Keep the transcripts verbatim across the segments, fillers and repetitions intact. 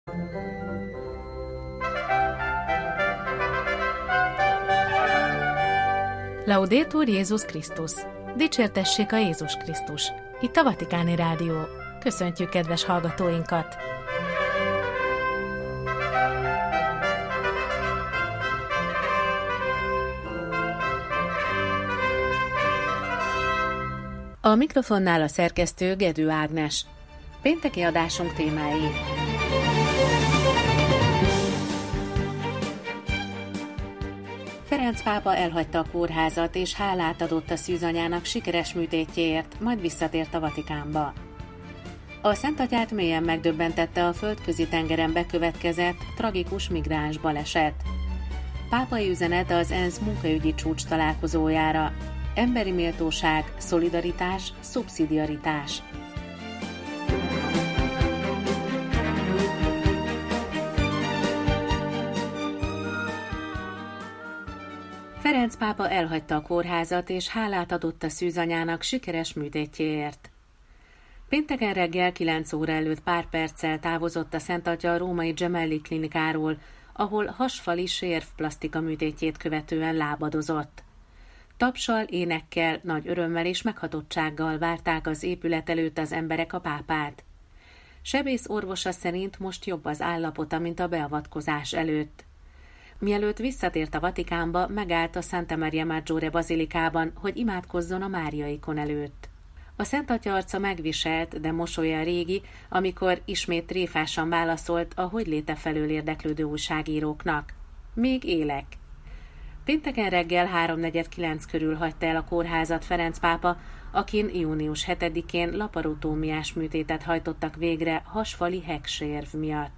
Laudetur Jézus Krisztus! Dicsértessék a Jézus Krisztus! Itt a Vatikáni Rádió. Köszöntjük kedves hallgatóinkat! A mikrofonnál a szerkesztő Gedő Ágnes. Pénteki adásunk témái. Ferenc pápa elhagyta a kórházat és hálát adott a szűzanyának sikeres műtétjéért, majd visszatért a Vatikánba. A Szentatyát mélyen megdöbbentette a földközi tengeren bekövetkezett tragikus migráns baleset. Pápai üzenet az ENSZ munkaügyi csúcs találkozójára. Emberi méltóság, szolidaritás, szubszidiaritás. Ferenc pápa elhagyta a kórházat és hálát adott a szűzanyának sikeres műtétjéért. Pénteken reggel kilenc óra előtt pár perccel távozott a Szentatya a római Gemelli klinikáról, ahol hasfali sérvplasztika műtétjét követően lábadozott. Tapssal, énekkel, nagy örömmel és meghatottsággal várták az épület előtt az emberek a pápát. Sebész orvosa szerint most jobb az állapota, mint a beavatkozás előtt. Mielőtt visszatért a Vatikánba, megállt a Santa Maria Maggiore bazilikában, hogy imádkozzon a Mária-ikon előtt. A Szentatya arca megviselt, de mosolya régi, amikor ismét tréfásan válaszolt a hogyléte felől érdeklődő újságíróknak. Még élek. Pénteken reggel háromnegyed kilenc körül hagyta el a kórházat Ferenc pápa, akin június hetedikén laparotómiás műtétet hajtottak végre hasfali heggsérv miatt.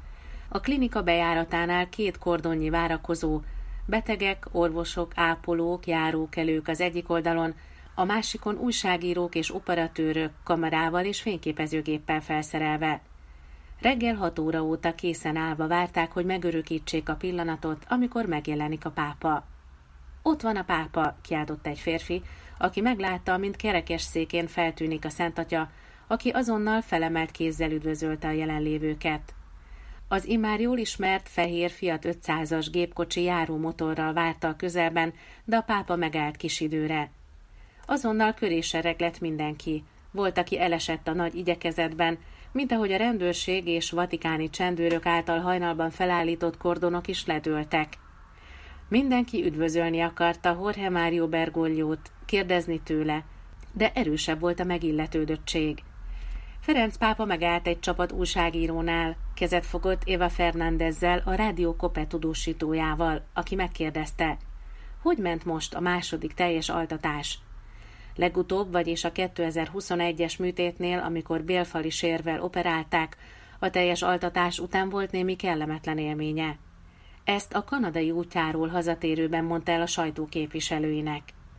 A klinika bejáratánál két kordonnyi várakozó, betegek, orvosok, ápolók, járókelők az egyik oldalon, a másikon újságírók és operatőrök kamerával és fényképezőgéppel felszerelve. Reggel hat óra óta készen állva várták, hogy megörökítsék a pillanatot, amikor megjelenik a pápa. Ott van a pápa, kiáltott egy férfi, aki meglátta, mint kerekesszékén feltűnik a Szentatya, aki azonnal felemelt kézzel üdvözölte a jelenlévőket. Az immár jól ismert fehér Fiat ötszázas gépkocsi járó motorral várta a közelben, de a pápa megállt kis időre. Azonnal köréssereg lett mindenki. Volt, aki elesett a nagy igyekezetben, mint ahogy a rendőrség és vatikáni csendőrök által hajnalban felállított kordonok is ledőltek. Mindenki üdvözölni akarta Jorge Mario Bergogliót, kérdezni tőle, de erősebb volt a megilletődöttség. Ferenc pápa megállt egy csapat újságírónál, kezet fogott Eva Fernándezzel, a Rádió Cope tudósítójával, aki megkérdezte, hogy ment most a második teljes altatás. Legutóbb, vagyis a kétezer-huszonegyes műtétnél, amikor bélfali sérvvel operálták, a teljes altatás után volt némi kellemetlen élménye. Ezt a kanadai útjáról hazatérőben mondta el a sajtó képviselőinek.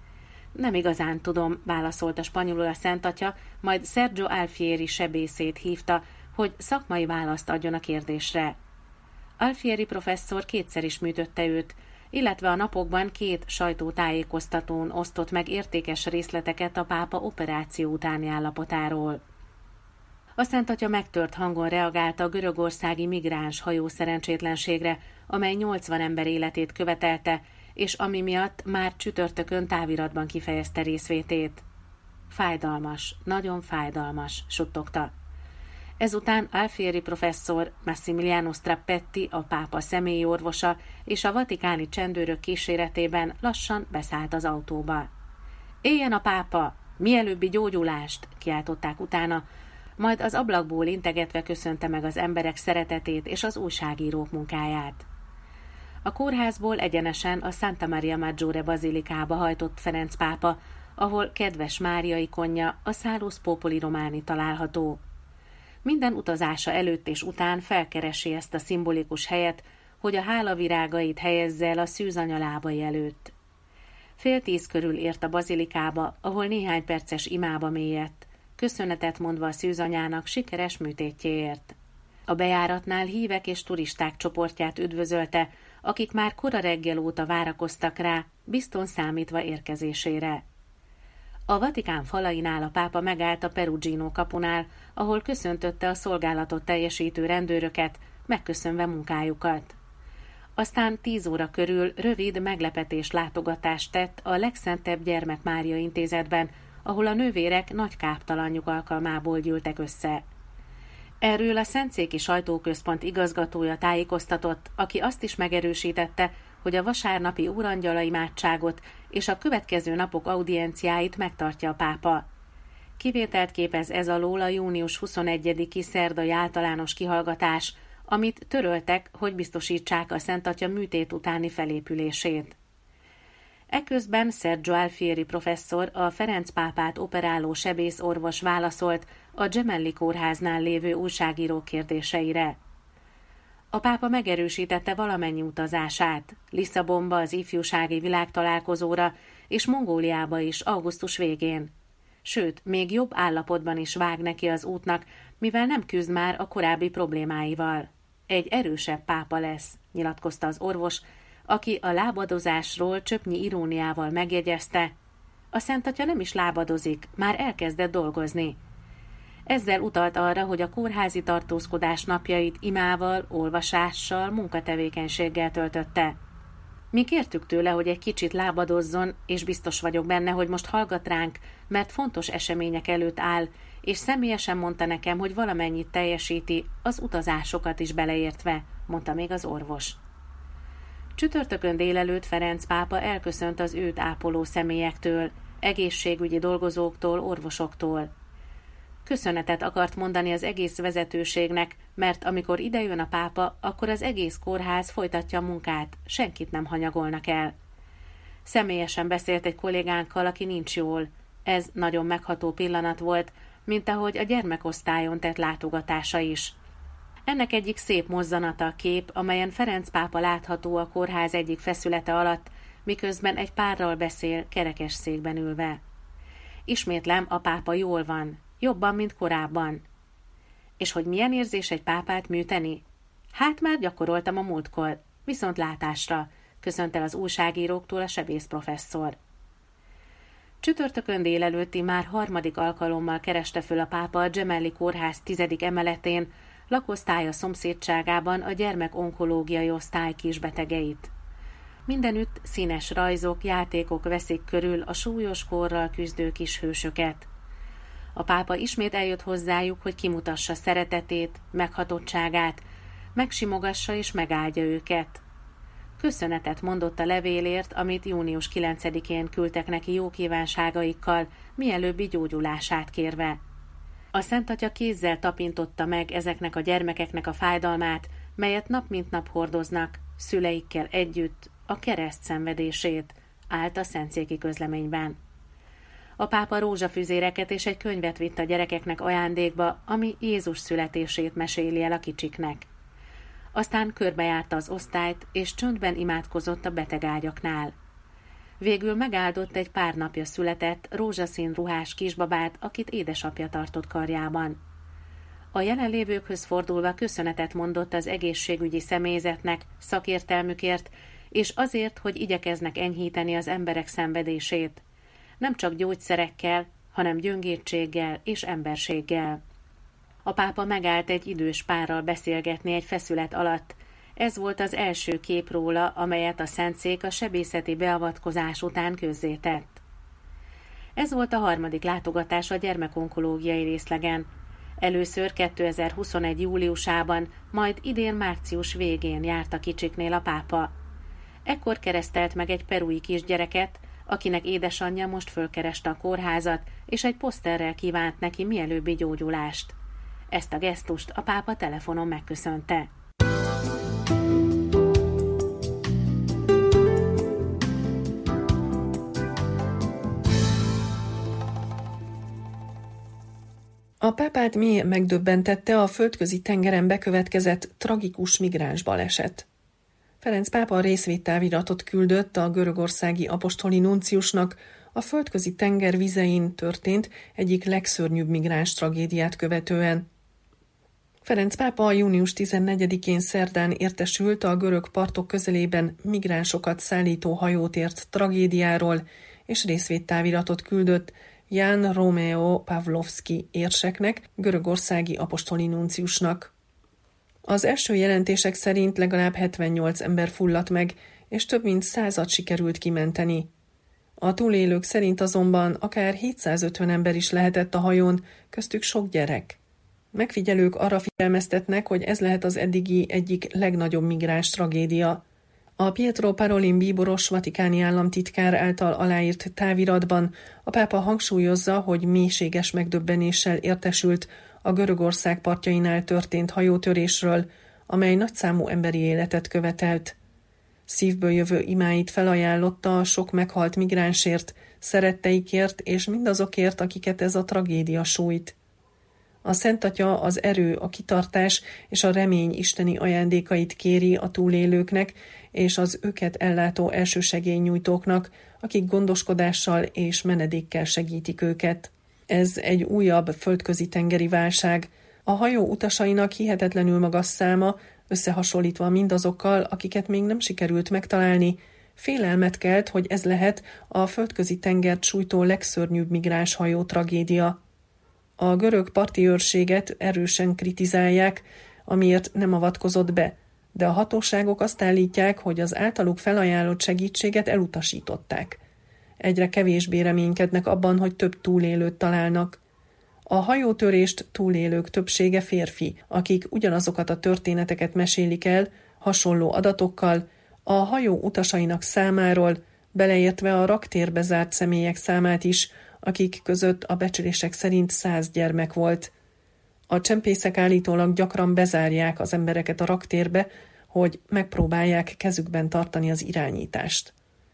Nem igazán tudom, válaszolta spanyolul a Szentatya, majd Sergio Alfieri sebészét hívta, hogy szakmai választ adjon a kérdésre. Alfieri professzor kétszer is műtötte őt, illetve a napokban két sajtótájékoztatón osztott meg értékes részleteket a pápa operáció utáni állapotáról. A Szentatya megtört hangon reagálta a görögországi migráns hajó szerencsétlenségre, amely nyolcvan ember életét követelte, és ami miatt már csütörtökön táviratban kifejezte részvétét. Fájdalmas, nagyon fájdalmas, suttogta. Ezután Alfieri professzor, Massimiliano Strappetti, a pápa személyi orvosa és a vatikáni csendőrök kíséretében lassan beszállt az autóba. Éljen a pápa! Mielőbbi gyógyulást! Kiáltották utána, majd az ablakból integetve köszönte meg az emberek szeretetét és az újságírók munkáját. A kórházból egyenesen a Santa Maria Maggiore bazilikába hajtott Ferenc pápa, ahol kedves Mária ikonja, a Salus Populi Romani található. Minden utazása előtt és után felkeresi ezt a szimbolikus helyet, hogy a hálavirágait helyezze el a szűzanya lábai előtt. Fél tíz körül ért a bazilikába, ahol néhány perces imába mélyedt, köszönetet mondva a szűzanyának sikeres műtétjéért. A bejáratnál hívek és turisták csoportját üdvözölte, akik már kora reggel óta várakoztak rá, bizton számítva érkezésére. A Vatikán falainál a pápa megállt a Perugino kapunál, ahol köszöntötte a szolgálatot teljesítő rendőröket, megköszönve munkájukat. Aztán tíz óra körül rövid meglepetés látogatást tett a Legszentebb Gyermek Mária Intézetben, ahol a nővérek nagy káptalanjuk alkalmából gyűltek össze. Erről a Szentszéki Sajtóközpont igazgatója tájékoztatott, aki azt is megerősítette, hogy a vasárnapi úrangyala imádságot és a következő napok audienciáit megtartja a pápa. Kivételt képez ez alól a június huszonegyediki szerdai általános kihallgatás, amit töröltek, hogy biztosítsák a Szentatya műtét utáni felépülését. Eközben Sergio Alfieri professzor, a Ferenc pápát operáló sebészorvos válaszolt a Gemelli kórháznál lévő újságírók kérdéseire. A pápa megerősítette valamennyi utazását, Lisszabonba az ifjúsági világtalálkozóra és Mongóliába is augusztus végén. Sőt, még jobb állapotban is vág neki az útnak, mivel nem küzd már a korábbi problémáival. Egy erősebb pápa lesz, nyilatkozta az orvos, aki a lábadozásról csöpnyi iróniával megjegyezte. A Szentatya nem is lábadozik, már elkezdett dolgozni. Ezzel utalt arra, hogy a kórházi tartózkodás napjait imával, olvasással, munkatevékenységgel töltötte. Mi kértük tőle, hogy egy kicsit lábadozzon, és biztos vagyok benne, hogy most hallgat ránk, mert fontos események előtt áll, és személyesen mondta nekem, hogy valamennyit teljesíti, az utazásokat is beleértve, mondta még az orvos. Csütörtökön délelőtt Ferenc pápa elköszönt az őt ápoló személyektől, egészségügyi dolgozóktól, orvosoktól. Köszönetet akart mondani az egész vezetőségnek, mert amikor idejön a pápa, akkor az egész kórház folytatja a munkát, senkit nem hanyagolnak el. Személyesen beszélt egy kollégánkkal, aki nincs jól. Ez nagyon megható pillanat volt, mint ahogy a gyermekosztályon tett látogatása is. Ennek egyik szép mozzanata a kép, amelyen Ferenc pápa látható a kórház egyik feszülete alatt, miközben egy párral beszél kerekesszékben ülve. Ismétlem, a pápa jól van, jobban, mint korábban. És hogy milyen érzés egy pápát műteni? Hát már gyakoroltam a múltkor, viszont látásra, köszönt el az újságíróktól a sebész professzor. Csütörtökön délelőtti már harmadik alkalommal kereste föl a pápa a Gemelli kórház tizedik emeletén, lakosztálya szomszédságában a gyermekonkológiai osztály kisbetegeit. Mindenütt színes rajzok, játékok veszik körül a súlyos kórral küzdő kis hősöket. A pápa ismét eljött hozzájuk, hogy kimutassa szeretetét, meghatottságát, megsimogassa és megáldja őket. Köszönetet mondott a levélért, amit június kilencedikén küldtek neki jó kívánságaikkal, mielőbbi gyógyulását kérve. A Szentatya kézzel tapintotta meg ezeknek a gyermekeknek a fájdalmát, melyet nap mint nap hordoznak, szüleikkel együtt, a kereszt szenvedését, állt a szentszéki közleményben. A pápa rózsafüzéreket és egy könyvet vitt a gyerekeknek ajándékba, ami Jézus születését meséli el a kicsiknek. Aztán körbejárta az osztályt, és csöndben imádkozott a betegágyaknál. Végül megáldott egy pár napja született, rózsaszín ruhás kisbabát, akit édesapja tartott karjában. A jelenlévőkhöz fordulva köszönetet mondott az egészségügyi személyzetnek, szakértelmükért, és azért, hogy igyekeznek enyhíteni az emberek szenvedését. Nem csak gyógyszerekkel, hanem gyöngétséggel és emberséggel. A pápa megállt egy idős párral beszélgetni egy feszület alatt. Ez volt az első kép róla, amelyet a Szentszék a sebészeti beavatkozás után közzétett. Ez volt a harmadik látogatás a gyermekonkológiai részlegen. Először kétezer-huszonegy júliusában, majd idén március végén járt a kicsiknél a pápa. Ekkor keresztelt meg egy perui kisgyereket, akinek édesanyja most fölkereste a kórházat, és egy poszterrel kívánt neki mielőbbi gyógyulást. Ezt a gesztust a pápa telefonon megköszönte. A pápát mélyen megdöbbentette a földközi tengeren bekövetkezett tragikus migráns baleset. Ferenc pápa részvételiratot küldött a görögországi apostoli nunciusnak a földközi tenger vizein történt egyik legszörnyűbb migráns tragédiát követően. Ferenc pápa június tizennegyedikén szerdán értesült a görög partok közelében migránsokat szállító hajót ért tragédiáról, és részvételiratot küldött Jan Romeo Pavlovski érseknek, görögországi apostoli nunciusnak. Az első jelentések szerint legalább hetvennyolc ember fulladt meg, és több mint százat sikerült kimenteni. A túlélők szerint azonban akár hétszázötven ember is lehetett a hajón, köztük sok gyerek. Megfigyelők arra figyelmeztetnek, hogy ez lehet az eddigi egyik legnagyobb migráns tragédia. A Pietro Parolin bíboros vatikáni államtitkár által aláírt táviratban a pápa hangsúlyozza, hogy mélységes megdöbbenéssel értesült a Görögország partjainál történt hajótörésről, amely nagyszámú emberi életet követelt. Szívből jövő imáit felajánlotta a sok meghalt migránsért, szeretteikért és mindazokért, akiket ez a tragédia sújt. A Szent Atya az erő, a kitartás és a remény isteni ajándékait kéri a túlélőknek és az őket ellátó elsősegélynyújtóknak, akik gondoskodással és menedékkel segítik őket. Ez egy újabb földközi tengeri válság. A hajó utasainak hihetetlenül magas száma, összehasonlítva mindazokkal, akiket még nem sikerült megtalálni, félelmet kelt, hogy ez lehet a földközi tengert sújtó legszörnyűbb migráns hajó tragédia. A görög parti őrséget erősen kritizálják, amiért nem avatkozott be, de a hatóságok azt állítják, hogy az általuk felajánlott segítséget elutasították. Egyre kevésbé reménykednek abban, hogy több túlélőt találnak. A hajótörést túlélők többsége férfi, akik ugyanazokat a történeteket mesélik el, hasonló adatokkal, a hajó utasainak számáról, beleértve a raktérbe zárt személyek számát is, akik között a becslések szerint száz gyermek volt. A csempészek állítólag gyakran bezárják az embereket a raktérbe, hogy megpróbálják kezükben tartani az irányítást.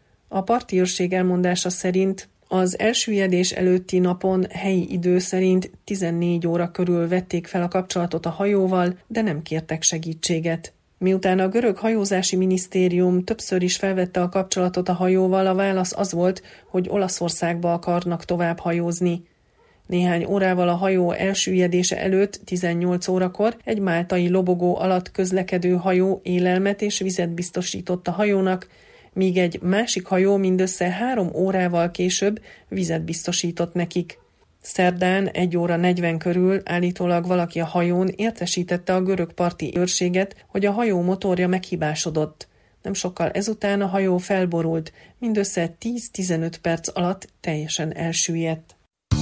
A parti őrség elmondása szerint az elsüllyedés előtti napon helyi idő szerint tizennégy óra körül vették fel a kapcsolatot a hajóval, de nem kértek segítséget. Miután a görög hajózási minisztérium többször is felvette a kapcsolatot a hajóval, a válasz az volt, hogy Olaszországba akarnak tovább hajózni. Néhány órával a hajó elsüllyedése előtt, tizennyolc órakor egy máltai lobogó alatt közlekedő hajó élelmet és vizet biztosított a hajónak, míg egy másik hajó mindössze három órával később vizet biztosított nekik. Szerdán egy óra negyven körül állítólag valaki a hajón értesítette a görög parti őrséget, hogy a hajó motorja meghibásodott. Nem sokkal ezután a hajó felborult, mindössze tíz-tizenöt perc alatt teljesen elsüllyedt.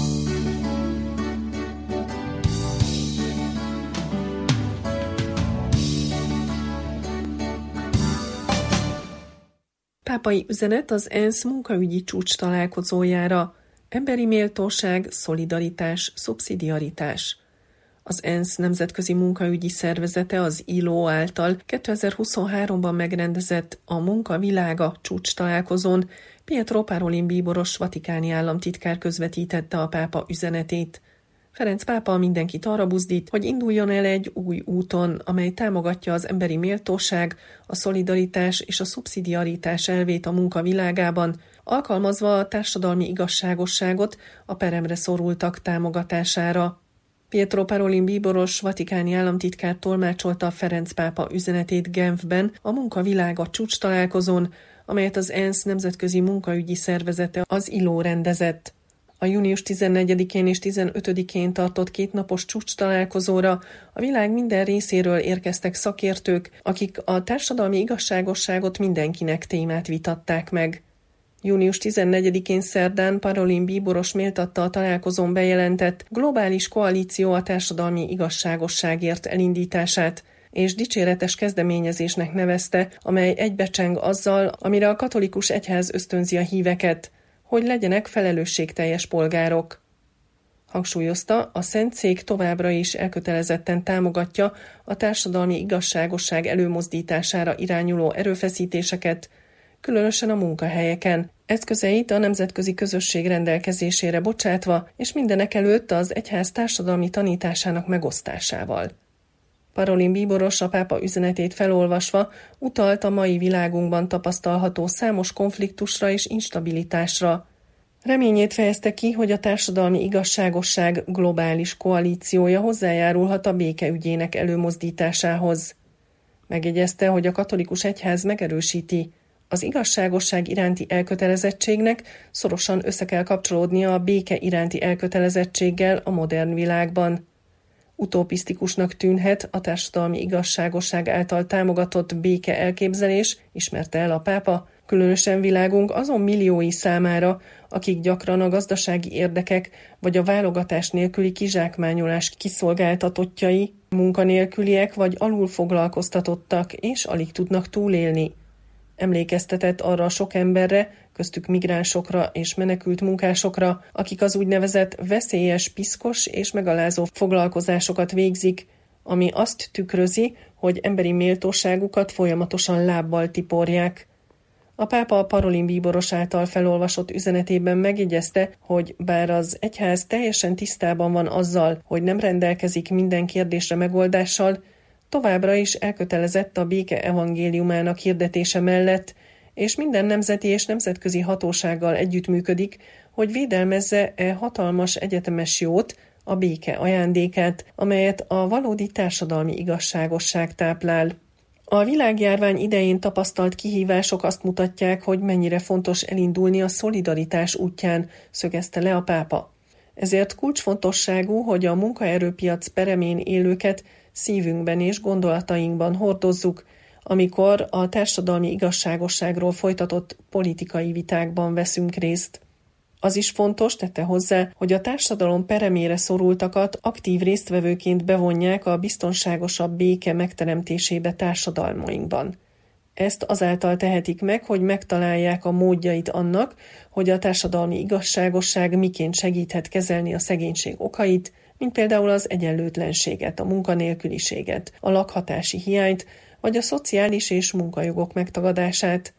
Pápai üzenet az ENSZ munkaügyi csúcs találkozójára. Emberi méltóság, szolidaritás, szubszidiaritás. Az ENSZ nemzetközi munkaügyi szervezete az i el o által kétezer-huszonháromban megrendezett a Munka világa csúcs találkozón Pietro Parolin bíboros vatikáni államtitkár közvetítette a pápa üzenetét. Ferenc pápa mindenkit arra buzdít, hogy induljon el egy új úton, amely támogatja az emberi méltóság, a szolidaritás és a szubszidiaritás elvét a munka világában, alkalmazva a társadalmi igazságosságot a peremre szorultak támogatására. Pietro Parolin bíboros vatikáni államtitkár tolmácsolta a Ferenc pápa üzenetét Genfben a Munka világa csúcs találkozón, amelyet az ENSZ nemzetközi munkaügyi szervezete az i el o rendezett. A június tizennegyedikén és tizenötödikén tartott kétnapos csúcs találkozóra a világ minden részéről érkeztek szakértők, akik a társadalmi igazságosságot mindenkinek témát vitatták meg. június tizennegyedikén szerdán Parolin bíboros méltatta a találkozón bejelentett globális koalíció a társadalmi igazságosságért elindítását, és dicséretes kezdeményezésnek nevezte, amely egybecseng azzal, amire a katolikus egyház ösztönzi a híveket, hogy legyenek felelősségteljes polgárok. Hangsúlyozta, a Szentszék továbbra is elkötelezetten támogatja a társadalmi igazságosság előmozdítására irányuló erőfeszítéseket, különösen a munkahelyeken, eszközeit a nemzetközi közösség rendelkezésére bocsátva, és mindenekelőtt az egyház társadalmi tanításának megosztásával. Parolin bíboros a pápa üzenetét felolvasva utalt a mai világunkban tapasztalható számos konfliktusra és instabilitásra. Reményét fejezte ki, hogy a társadalmi igazságosság globális koalíciója hozzájárulhat a béke ügyének előmozdításához. Megjegyezte, hogy a katolikus egyház megerősíti, az igazságosság iránti elkötelezettségnek szorosan össze kell kapcsolódnia a béke iránti elkötelezettséggel a modern világban. Utopisztikusnak tűnhet a társadalmi igazságosság által támogatott béke elképzelés, ismerte el a pápa, különösen világunk azon milliói számára, akik gyakran a gazdasági érdekek vagy a válogatás nélküli kizsákmányolás kiszolgáltatottjai, munkanélküliek vagy alulfoglalkoztatottak és alig tudnak túlélni. Emlékeztetett arra a sok emberre, köztük migránsokra és menekült munkásokra, akik az úgynevezett veszélyes, piszkos és megalázó foglalkozásokat végzik, ami azt tükrözi, hogy emberi méltóságukat folyamatosan lábbal tiporják. A pápa a Parolin bíboros által felolvasott üzenetében megjegyezte, hogy bár az egyház teljesen tisztában van azzal, hogy nem rendelkezik minden kérdésre megoldással, továbbra is elkötelezett a béke evangéliumának hirdetése mellett, és minden nemzeti és nemzetközi hatósággal együttműködik, hogy védelmezze e hatalmas egyetemes jót, a béke ajándékát, amelyet a valódi társadalmi igazságosság táplál. A világjárvány idején tapasztalt kihívások azt mutatják, hogy mennyire fontos elindulni a szolidaritás útján, szögezte le a pápa. Ezért kulcsfontosságú, hogy a munkaerőpiac peremén élőket szívünkben és gondolatainkban hordozzuk, amikor a társadalmi igazságosságról folytatott politikai vitákban veszünk részt. Az is fontos, tette hozzá, hogy a társadalom peremére szorultakat aktív résztvevőként bevonják a biztonságosabb béke megteremtésébe társadalmainkban. Ezt azáltal tehetik meg, hogy megtalálják a módjait annak, hogy a társadalmi igazságosság miként segíthet kezelni a szegénység okait, mint például az egyenlőtlenséget, a munkanélküliséget, a lakhatási hiányt, vagy a szociális és munkajogok megtagadását.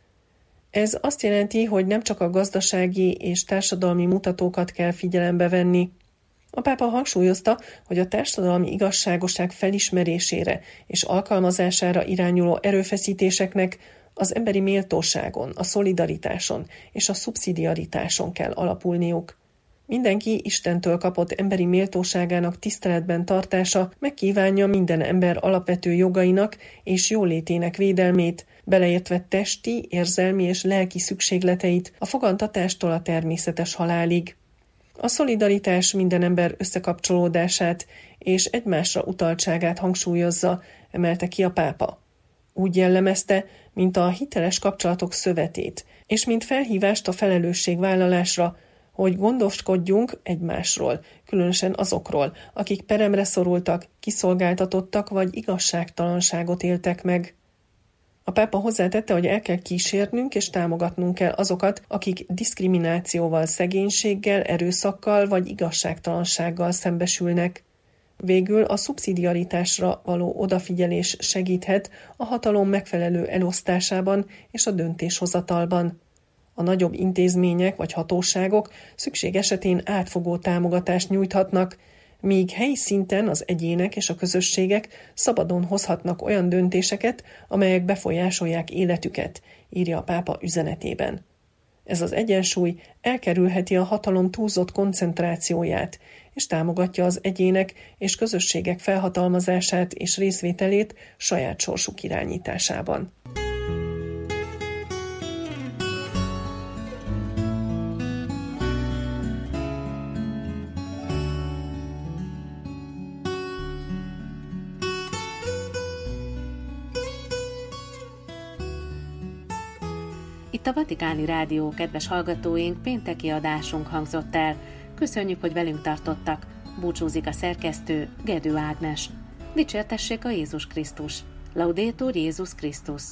Ez azt jelenti, hogy nem csak a gazdasági és társadalmi mutatókat kell figyelembe venni. A pápa hangsúlyozta, hogy a társadalmi igazságosság felismerésére és alkalmazására irányuló erőfeszítéseknek az emberi méltóságon, a szolidaritáson és a szubszidiaritáson kell alapulniuk. Mindenki Istentől kapott emberi méltóságának tiszteletben tartása megkívánja minden ember alapvető jogainak és jólétének védelmét, beleértve testi, érzelmi és lelki szükségleteit a fogantatástól a természetes halálig. A szolidaritás minden ember összekapcsolódását és egymásra utaltságát hangsúlyozza, emelte ki a pápa. Úgy jellemezte, mint a hiteles kapcsolatok szövetét, és mint felhívást a felelősségvállalásra, hogy gondoskodjunk egymásról, különösen azokról, akik peremre szorultak, kiszolgáltatottak vagy igazságtalanságot éltek meg. A pápa hozzátette, hogy el kell kísérnünk és támogatnunk kell azokat, akik diszkriminációval, szegénységgel, erőszakkal vagy igazságtalansággal szembesülnek. Végül a szubszidiaritásra való odafigyelés segíthet a hatalom megfelelő elosztásában és a döntéshozatalban. A nagyobb intézmények vagy hatóságok szükség esetén átfogó támogatást nyújthatnak, míg helyi szinten az egyének és a közösségek szabadon hozhatnak olyan döntéseket, amelyek befolyásolják életüket, írja a pápa üzenetében. Ez az egyensúly elkerülheti a hatalom túlzott koncentrációját, és támogatja az egyének és közösségek felhatalmazását és részvételét saját sorsuk irányításában. Itt a Vatikáni Rádió, kedves hallgatóink, pénteki adásunk hangzott el. Köszönjük, hogy velünk tartottak. Búcsúzik a szerkesztő, Gedő Ágnes. Dicsértessék a Jézus Krisztus. Laudetur Jézus Krisztus.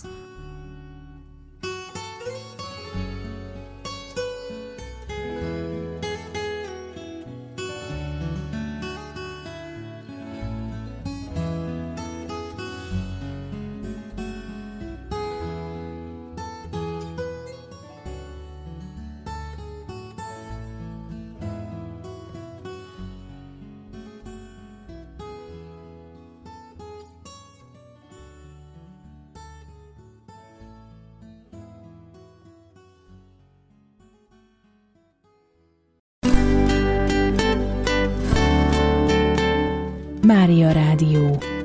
Mária Rádió.